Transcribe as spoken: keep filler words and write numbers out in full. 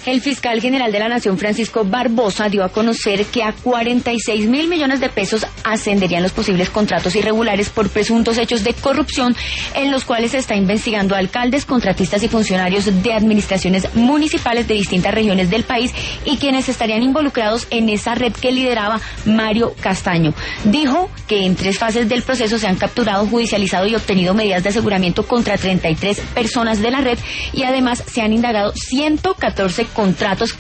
El fiscal general de la Nación, Francisco Barbosa, dio a conocer que a cuarenta y seis mil millones de pesos ascenderían los posibles contratos irregulares por presuntos hechos de corrupción en los cuales se está investigando a alcaldes, contratistas y funcionarios de administraciones municipales de distintas regiones del país y quienes estarían involucrados en esa red que lideraba Mario Castaño. Dijo que en tres fases del proceso se han capturado, judicializado y obtenido medidas de aseguramiento contra treinta y tres personas de la red y además se han indagado ciento catorce contratos